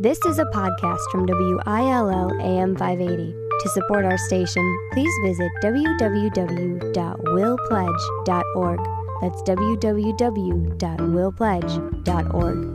This is a podcast from WILL AM 580. To support our station, please visit www.willpledge.org. That's www.willpledge.org.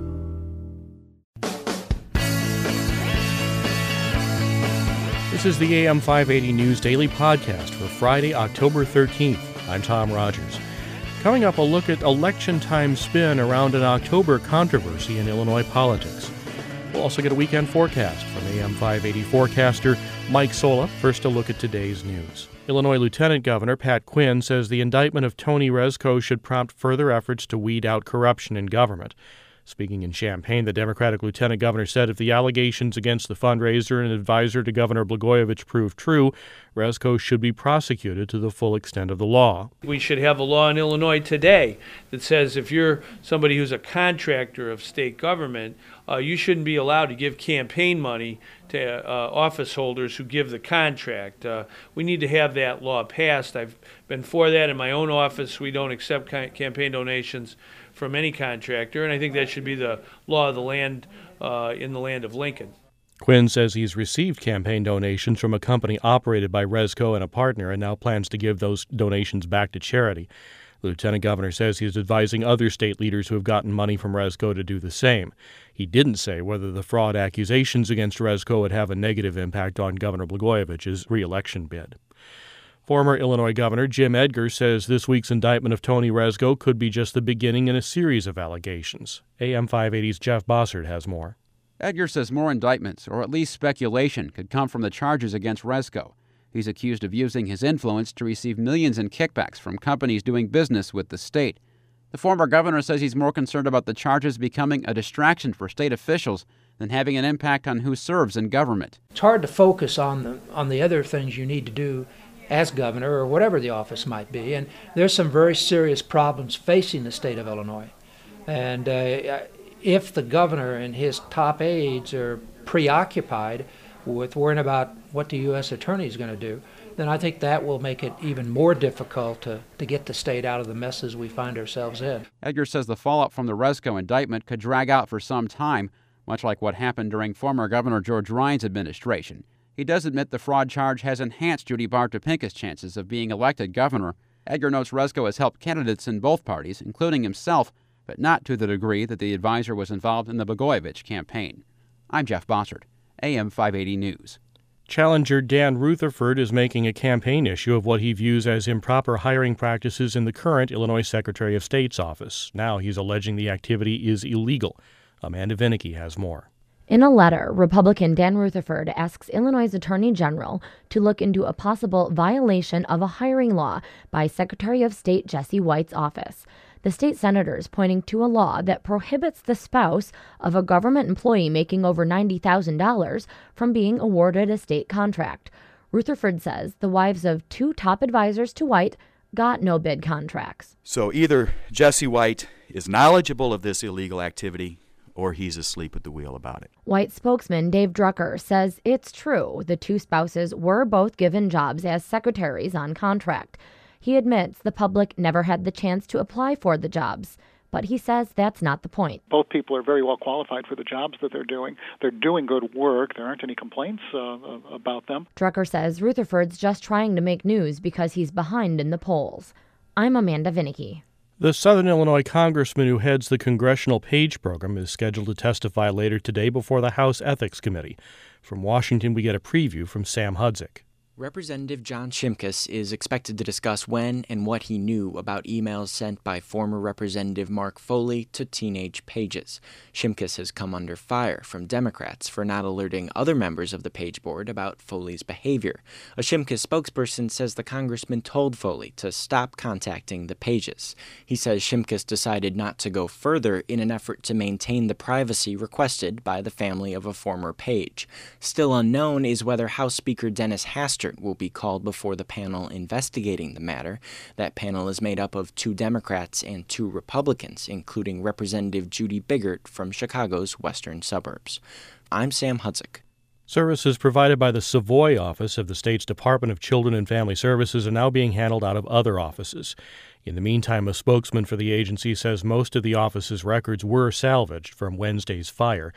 This is the AM 580 News Daily Podcast for Friday, October 13th. I'm Tom Rogers. Coming up, a look at election time spin around an October controversy in Illinois politics. We'll also get a weekend forecast from AM 580 forecaster Mike Sola. First, a look at today's news. Illinois Lieutenant Governor Pat Quinn says the indictment of Tony Rezko should prompt further efforts to weed out corruption in government. Speaking in Champaign, the Democratic lieutenant governor said if the allegations against the fundraiser and advisor to Governor Blagojevich prove true, Rezko should be prosecuted to the full extent of the law. We should have a law in Illinois today that says if you're somebody who's a contractor of state government, you shouldn't be allowed to give campaign money to office holders who give the contract. We need to have that law passed. I've been for that in my own office. We don't accept campaign donations from any contractor, and I think that should be the law of the land in the land of Lincoln. Quinn says he's received campaign donations from a company operated by Rezko and a partner and now plans to give those donations back to charity. The lieutenant governor says he's advising other state leaders who have gotten money from Rezko to do the same. He didn't say whether the fraud accusations against Rezko would have a negative impact on Governor Blagojevich's re-election bid. Former Illinois Governor Jim Edgar says this week's indictment of Tony Rezko could be just the beginning in a series of allegations. AM 580's Jeff Bossert has more. Edgar says more indictments, or at least speculation, could come from the charges against Rezko. He's accused of using his influence to receive millions in kickbacks from companies doing business with the state. The former governor says he's more concerned about the charges becoming a distraction for state officials than having an impact on who serves in government. It's hard to focus on the other things you need to do as governor or whatever the office might be. And there's some very serious problems facing the state of Illinois. And if the governor and his top aides are preoccupied with worrying about what the U.S. attorney is going to do, then I think that will make it even more difficult to get the state out of the messes we find ourselves in. Edgar says the fallout from the Rezko indictment could drag out for some time, much like what happened during former Governor George Ryan's administration. He does admit the fraud charge has enhanced Judy Bart Topinka's chances of being elected governor. Edgar notes Rezko has helped candidates in both parties, including himself, but not to the degree that the advisor was involved in the Blagojevich campaign. I'm Jeff Bossert, AM 580 News. Challenger Dan Rutherford is making a campaign issue of what he views as improper hiring practices in the current Illinois Secretary of State's office. Now he's alleging the activity is illegal. Amanda Vinicky has more. In a letter, Republican Dan Rutherford asks Illinois' Attorney General to look into a possible violation of a hiring law by Secretary of State Jesse White's office. The state senators pointing to a law that prohibits the spouse of a government employee making over $90,000 from being awarded a state contract. Rutherford says the wives of two top advisors to White got no bid contracts. So either Jesse White is knowledgeable of this illegal activity or he's asleep at the wheel about it. White spokesman Dave Drucker says it's true. The two spouses were both given jobs as secretaries on contract. He admits the public never had the chance to apply for the jobs, but he says that's not the point. Both people are very well qualified for the jobs that they're doing. They're doing good work. There aren't any complaints about them. Drucker says Rutherford's just trying to make news because he's behind in the polls. I'm Amanda Vinicky. The Southern Illinois congressman who heads the Congressional Page Program is scheduled to testify later today before the House Ethics Committee. From Washington, we get a preview from Sam Hudzik. Representative John Shimkus is expected to discuss when and what he knew about emails sent by former Representative Mark Foley to teenage pages. Shimkus has come under fire from Democrats for not alerting other members of the Page Board about Foley's behavior. A Shimkus spokesperson says the congressman told Foley to stop contacting the pages. He says Shimkus decided not to go further in an effort to maintain the privacy requested by the family of a former page. Still unknown is whether House Speaker Dennis Hastert will be called before the panel investigating the matter. That panel is made up of 2 Democrats and 2 Republicans, including Representative Judy Biggert from Chicago's western suburbs. I'm Sam Hudzik. Services provided by the Savoy office of the state's Department of Children and Family Services are now being handled out of other offices. In the meantime, a spokesman for the agency says most of the office's records were salvaged from Wednesday's fire.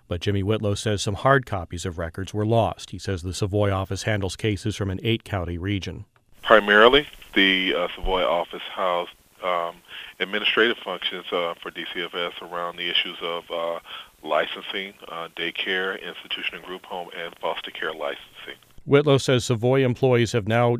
But Jimmy Whitlow says some hard copies of records were lost. He says the Savoy office handles cases from an 8-county region. Primarily, the Savoy office housed administrative functions for DCFS around the issues of licensing, daycare, institution and group home, and foster care licensing. Whitlow says Savoy employees are now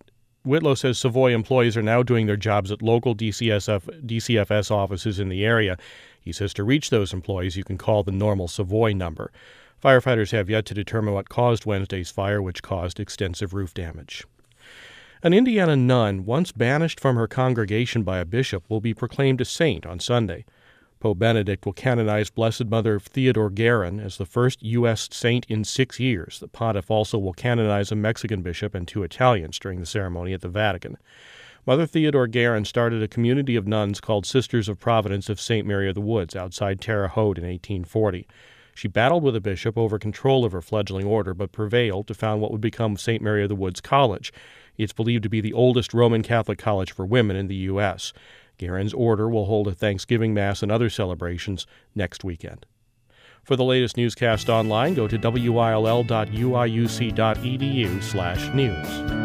doing their jobs at local DCFS offices in the area. He says to reach those employees, you can call the normal Savoy number. Firefighters have yet to determine what caused Wednesday's fire, which caused extensive roof damage. An Indiana nun, once banished from her congregation by a bishop, will be proclaimed a saint on Sunday. Pope Benedict will canonize Blessed Mother Theodore Guerin as the first U.S. saint in 6 years. The pontiff also will canonize a Mexican bishop and 2 Italians during the ceremony at the Vatican. Mother Theodore Guerin started a community of nuns called Sisters of Providence of St. Mary of the Woods outside Terre Haute in 1840. She battled with a bishop over control of her fledgling order, but prevailed to found what would become St. Mary of the Woods College. It's believed to be the oldest Roman Catholic college for women in the U.S. Guerin's order will hold a Thanksgiving Mass and other celebrations next weekend. For the latest newscast online, go to will.uiuc.edu/news.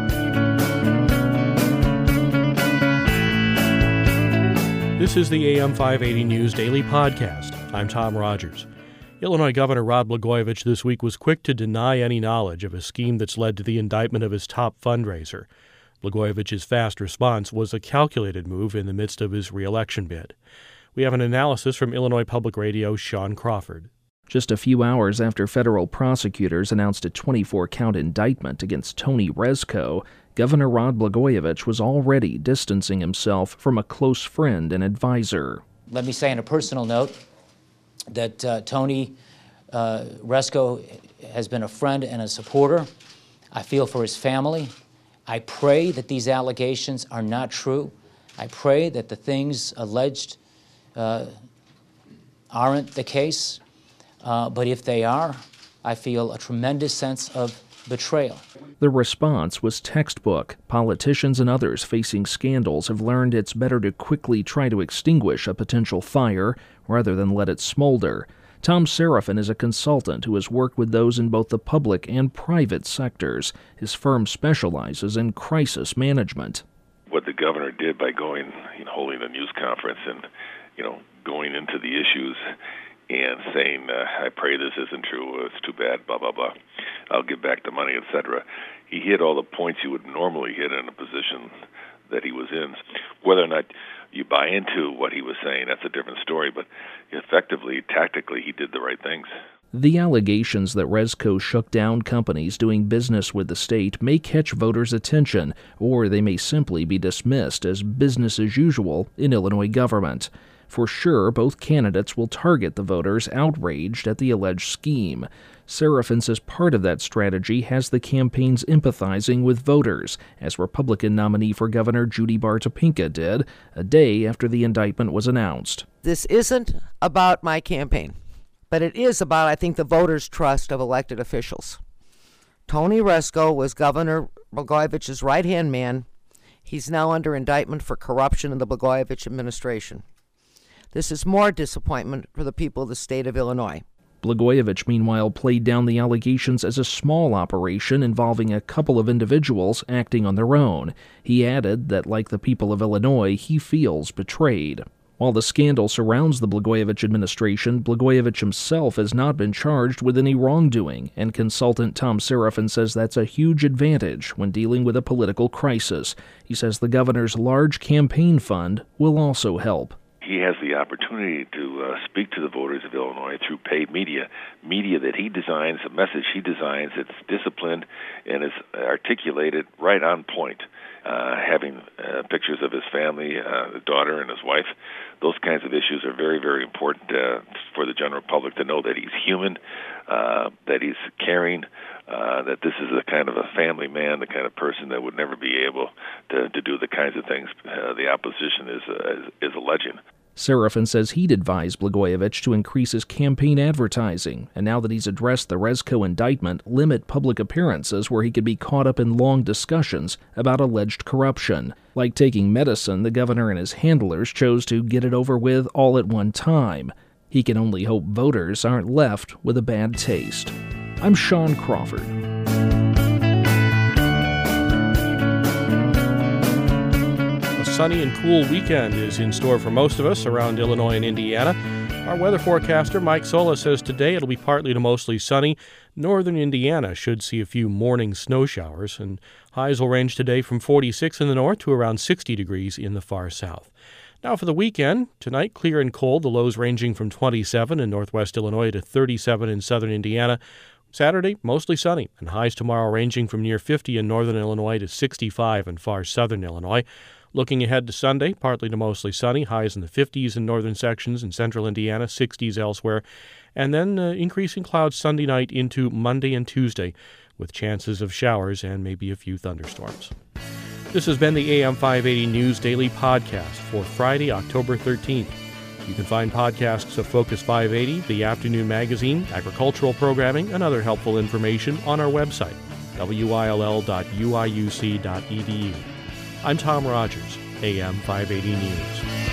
This is the AM 580 News Daily Podcast. I'm Tom Rogers. Illinois Governor Rod Blagojevich this week was quick to deny any knowledge of a scheme that's led to the indictment of his top fundraiser. Blagojevich's fast response was a calculated move in the midst of his re-election bid. We have an analysis from Illinois Public Radio's Sean Crawford. Just a few hours after federal prosecutors announced a 24-count indictment against Tony Rezko, Governor Rod Blagojevich was already distancing himself from a close friend and advisor. Let me say on a personal note that Tony Rezko has been a friend and a supporter. I feel for his family. I pray that these allegations are not true. I pray that the things alleged aren't the case. But if they are, I feel a tremendous sense of betrayal. The response was textbook. Politicians and others facing scandals have learned it's better to quickly try to extinguish a potential fire rather than let it smolder. Tom Serafin is a consultant who has worked with those in both the public and private sectors. His firm specializes in crisis management. What the governor did by holding a news conference and, going into the issues and saying, I pray this isn't true, it's too bad, blah, blah, blah, I'll give back the money, etc. He hit all the points you would normally hit in a position that he was in. Whether or not you buy into what he was saying, that's a different story, but effectively, tactically, he did the right things. The allegations that Rezko shook down companies doing business with the state may catch voters' attention, or they may simply be dismissed as business as usual in Illinois government. For sure, both candidates will target the voters outraged at the alleged scheme. Serafin says part of that strategy has the campaigns empathizing with voters, as Republican nominee for governor Judy Bar Topinka did, a day after the indictment was announced. This isn't about my campaign, but it is about, I think, the voters' trust of elected officials. Tony Rezko was Governor Blagojevich's right-hand man. He's now under indictment for corruption in the Blagojevich administration. This is more disappointment for the people of the state of Illinois. Blagojevich, meanwhile, played down the allegations as a small operation involving a couple of individuals acting on their own. He added that, like the people of Illinois, he feels betrayed. While the scandal surrounds the Blagojevich administration, Blagojevich himself has not been charged with any wrongdoing, and consultant Tom Serafin says that's a huge advantage when dealing with a political crisis. He says the governor's large campaign fund will also help. He has the opportunity to speak to the voters of Illinois through paid media that he designs, a message he designs that's disciplined and is articulated right on point. Having pictures of his family, the daughter and his wife, those kinds of issues are very, very important for the general public to know that he's human, that he's caring, that this is a kind of a family man, the kind of person that would never be able to do the kinds of things the opposition is alleging. Serafin says he'd advise Blagojevich to increase his campaign advertising, and now that he's addressed the Rezko indictment, limit public appearances where he could be caught up in long discussions about alleged corruption. Like taking medicine, the governor and his handlers chose to get it over with all at one time. He can only hope voters aren't left with a bad taste. I'm Sean Crawford. A sunny and cool weekend is in store for most of us around Illinois and Indiana. Our weather forecaster, Mike Sola, says today it'll be partly to mostly sunny. Northern Indiana should see a few morning snow showers, and highs will range today from 46 in the north to around 60 degrees in the far south. Now for the weekend, tonight clear and cold, the lows ranging from 27 in northwest Illinois to 37 in southern Indiana. Saturday, mostly sunny, and highs tomorrow ranging from near 50 in northern Illinois to 65 in far southern Illinois. Looking ahead to Sunday, partly to mostly sunny, highs in the 50s in northern sections and central Indiana, 60s elsewhere, and then increasing clouds Sunday night into Monday and Tuesday, with chances of showers and maybe a few thunderstorms. This has been the AM 580 News Daily Podcast for Friday, October 13th. You can find podcasts of Focus 580, the afternoon magazine, agricultural programming, and other helpful information on our website, will.uiuc.edu. I'm Tom Rogers, AM 580 News.